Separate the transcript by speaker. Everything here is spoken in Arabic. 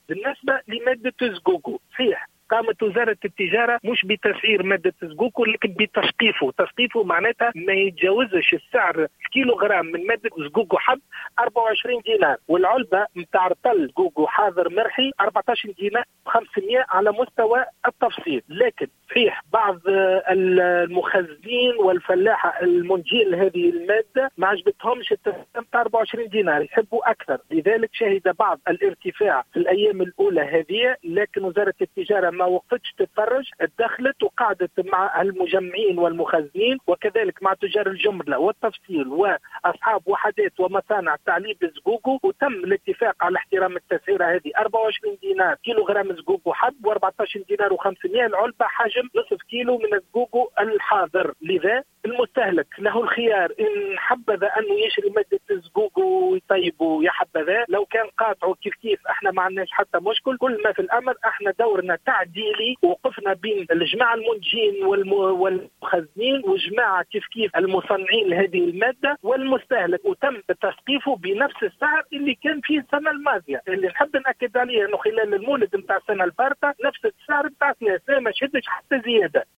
Speaker 1: بالنسبة لمادة زقوقو صحيح قامت وزارة التجارة مش بتسعير مادة زقوقو لكن تسقيفه معناتها ما يتجاوزش السعر كيلوغرام من مادة زقوقو حب 24 دينار، والعلبة متاع رطل زقوقو حاضر مرحي 14 دينار 500 على مستوى التفصيل. لكن صحيح بعض المخزنين والفلاحة المنتجين لهذه المادة ما عجبتهمش التسعير متاع 24 دينار، يحبوا أكثر، لذلك شهد بعض الارتفاع في الأيام الأولى هذه. لكن وزارة التجارة ما وقفتش تتفرج، دخلت وقعدت مع المجمعين والمخزنين وكذلك مع تجار الجملة والتفصيل وأصحاب وحدات ومصانع تعليب زقوقو، وتم الاتفاق على احترام التسعيرة هذه 24 دينار كيلوغرام زقوقو حب و14 دينار و500 العلبة حجم نصف كيلو من الزقوقو الحاضر. لذا المستهلك له الخيار إن حبذا أنه يشري مادة زقوقو ويطيبه يا حبذا، لو كان قاطعه كيف احنا ما عندناش حتى مشكل. كل ما في الأمر احنا دورنا تعديلي، وقفنا بين الجماعة المنتجين والمخزنين وجماعة كيف المصنعين لهذه المادة والمستهلك، وتم تسقيفه بنفس السعر اللي كان فيه السنة الماضية. اللي نحب نأكد عليه أنه خلال المولد متاع السنة الفارطة نفس السعر متاع السنة ما شدش حتى زيادة.